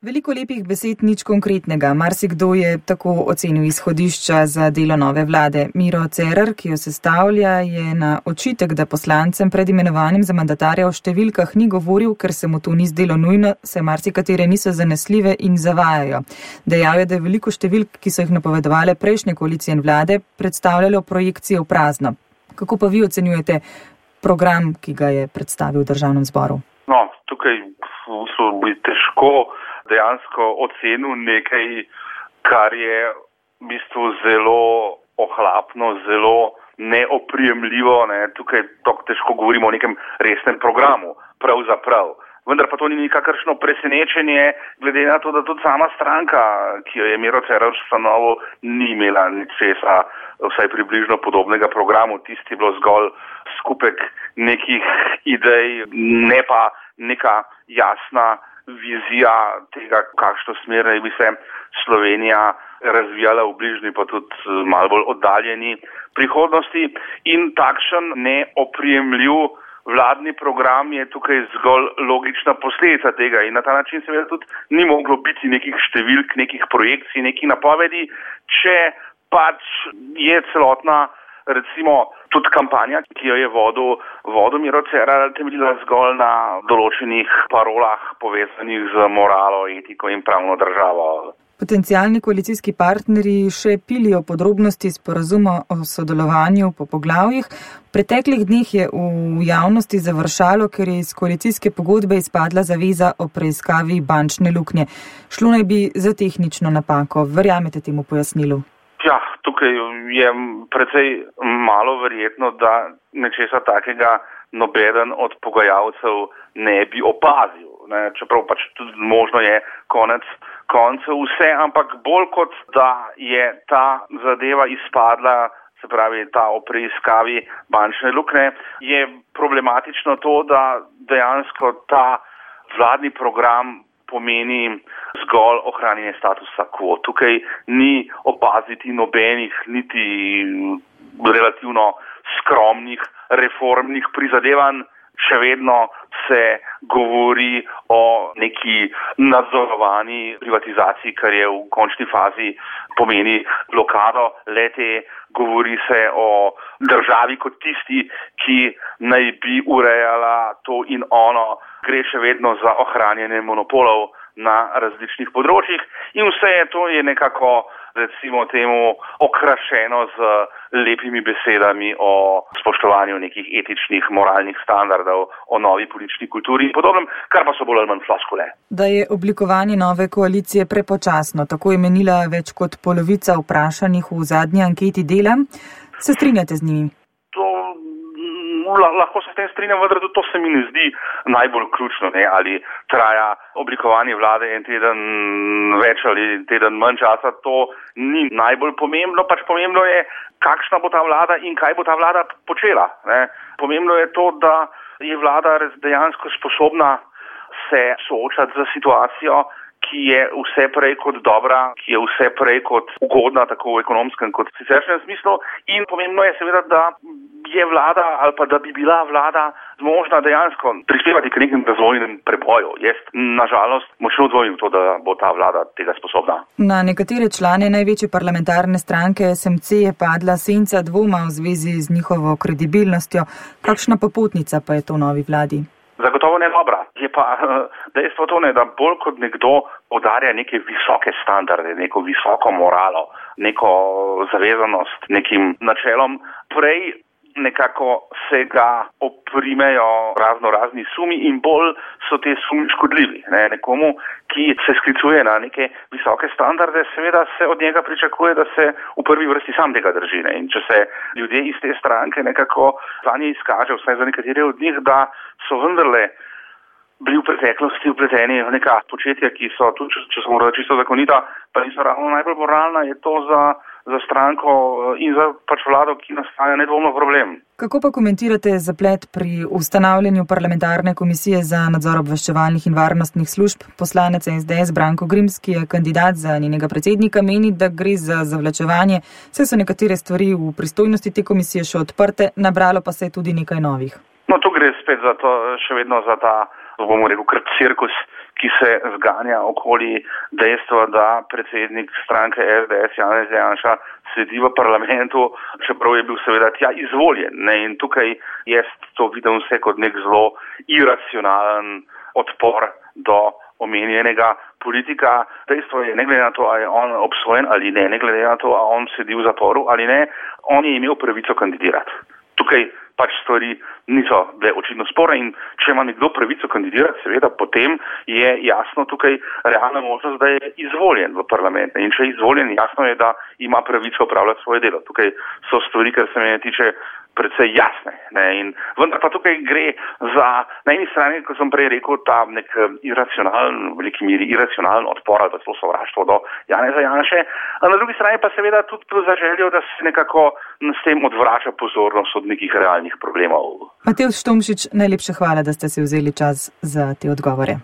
Veliko lepih besed, nič konkretnega. Marsikdo je tako ocenil izhodišča za delo nove vlade. Miro Cerar, ki jo sestavlja, je na očitek, da poslancem pred imenovanjem za mandatarja o številkah ni govoril, ker se mu to ni zdelo nujno, se marsikatere niso zanesljive in zavajajo. Dejal je, da je veliko številk, ki so jih napovedovale prejšnje koalicije in vlade, predstavljalo projekcije v prazno. Kako pa vi ocenjujete program, ki ga je predstavil v državnem zboru? No, tukaj bi težko dejansko ocenil nekaj, kar je v bistvu zelo ohlapno, zelo neoprijemljivo. Tukaj tako težko govorimo o nekem resnem programu, pravzaprav. Vendar pa to ni nikakršno presenečenje, glede na to, da tudi sama stranka, ki jo je Miro Cerar ustanovil, ni imela ničesa, vsaj približno podobnega programu. Tisti je bilo zgolj skupek nekih idej, ne pa neka jasna vizija tega, kakšno smer naj bi se Slovenija razvijala v bližnji, pa tudi malo bolj oddaljeni prihodnosti. In takšen neoprijemljiv vladni program je tukaj zgolj logična posledica tega in na ta način seveda tudi ni moglo biti nekih številk, nekih projekcij, nekih napovedi, če pač je celotna, recimo, tudi kampanja, ki jo je vodil Miro Cerar, temeljila zgolj na določenih parolah povezanih z moralo, etiko in pravno državo. Potencialni koalicijski partnerji še pilijo podrobnosti sporazuma o sodelovanju po poglavjih. V preteklih dneh je v javnosti završalo, ker je iz koalicijske pogodbe izpadla zaveza o preiskavi bančne luknje. Šlo naj bi za tehnično napako. Verjamete temu pojasnilu? Ja, tukaj je precej malo verjetno, da nečesa takega nobeden od pogajalcev ne bi opazil. Čeprav pač tudi možno je konec koncev vse, ampak bolj kot da je ta zadeva izpadla, se pravi ta o preiskavi bančne luknje, je problematično to, da dejansko ta vladni program pomeni zgolj ohranjanje statusa quo. Tukaj ni opaziti nobenih, niti relativno skromnih reformnih prizadevanj. Še vedno se govori o neki nadzorovani privatizaciji, kar je v končni fazi pomeni blokado le-te. Govori se o državi kot tisti, ki naj bi urejala to in ono. Gre še vedno za ohranjanje monopolov na različnih področjih in vse to je nekako, recimo temu, okrašeno z lepimi besedami o spoštovanju nekih etičnih, moralnih standardov, o novi politični kulturi in podobnem, kar pa so bolj ali manj floskule. Da je oblikovanje nove koalicije prepočasno, tako je menila več kot polovica vprašanih v zadnji anketi Dela. Se strinjate z njimi? Lahko se s tem strinjam, vendar tudi to se mi ne zdi najbolj ključno, ali traja oblikovanje vlade en teden več ali teden manj časa, to ni najbolj pomembno, pač pomembno je, kakšna bo ta vlada in kaj bo ta vlada počela. Pomembno je to, da je vlada dejansko sposobna se soočati z situacijo, ki je vse prej kot dobra, ki je vse prej kot ugodna, tako v ekonomskem kot v siceršnjem smislu. In pomembno je seveda, da je vlada ali pa da bi bila vlada zmožna dejansko prispevati k nekim razvojnim preboju. Jaz nažalost močno dvomim to, da bo ta vlada tega sposobna. Na nekatere člane največje parlamentarne stranke SMC je padla senca dvoma v zvezi z njihovo kredibilnostjo. Kakšna popotnica pa je to novi vladi? Zagotovo ne dobra. Je pa dejstvo to, da bolj kot nekdo poudarja neke visoke standarde, neko visoko moralo, neko zavezanost nekim načelom, prej nekako se ga oprimejo razni sumi in bolj so te sumi škodljivi. Nekomu, ki se sklicuje na neke visoke standarde, seveda se od njega pričakuje, da se v prvi vrsti sam tega drži. In če se ljudje iz te stranke nekako zanje izkaže, vsaj za nekatere od njih, da so vendarle bili v preteklosti vpleteni v neka početja, ki so tudi, če so morda čisto zakonita, pa niso ravno najbolj moralna, je to za stranko in za pač vlado, ki nastaja nedvomno problem. Kako pa komentirate zaplet pri ustanavljanju parlamentarne komisije za nadzor obveščevalnih in varnostnih služb? Poslanec SDS Branko Grims, ki je kandidat za njenega predsednika, meni, da gre za zavlačevanje, saj so nekatere stvari v pristojnosti te komisije še odprte, nabralo pa se je tudi nekaj novih. No, tu gre spet za to, še vedno za ta, bomo rekel, cirkus, ki se zganja okoli dejstva, da predsednik stranke SDS Janez Janša sedi v parlamentu, čeprav je bil seveda tja izvoljen. Ne? In tukaj jaz to vidim vse kot nek zelo iracionalen odpor do omenjenega politika. Dejstvo je, ne glede na to, ali je on obsojen ali ne glede na to, ali on sedi v zaporu ali ne, on je imel pravico kandidirati. Tukaj pač stvari niso bile očitno spore in če ima nekdo pravico kandidirati, seveda potem je jasno tukaj realna možnost, da je izvoljen v parlament. In če je izvoljen, jasno je, da ima pravico opravljati svoje delo. Tukaj so stvari, kar se me tiče, predvsej jasne. Ne? In vendar pa tukaj gre za, na eni strani, kot sem prej rekel, ta nek iracionalen, v veliki miri iracionalen odpor ali celo sovraštvo do Janeza Janše, a na drugi strani pa seveda tudi za željo, da se nekako s tem odvrača pozornost od nekih realnih problemov. Matevž Tomšič, najlepša hvala, da ste si vzeli čas za te odgovore.